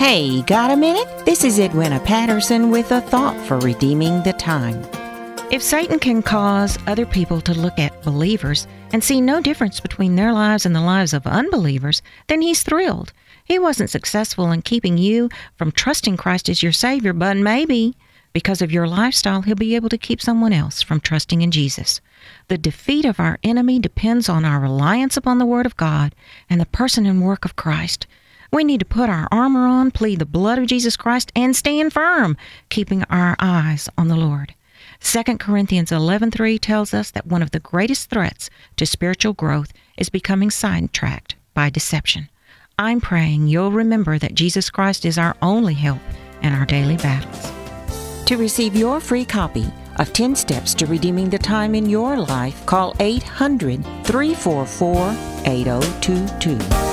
Hey, got a minute? This is Edwina Patterson with a thought for redeeming the time. If Satan can cause other people to look at believers and see no difference between their lives and the lives of unbelievers, then he's thrilled. He wasn't successful in keeping you from trusting Christ as your Savior, but maybe because of your lifestyle, he'll be able to keep someone else from trusting in Jesus. The defeat of our enemy depends on our reliance upon the Word of God and the person and work of Christ. We need to put our armor on, plead the blood of Jesus Christ, and stand firm, keeping our eyes on the Lord. 2 Corinthians 11:3 tells us that one of the greatest threats to spiritual growth is becoming sidetracked by deception. I'm praying you'll remember that Jesus Christ is our only help in our daily battles. To receive your free copy of 10 Steps to Redeeming the Time in Your Life, call 800-344-8022.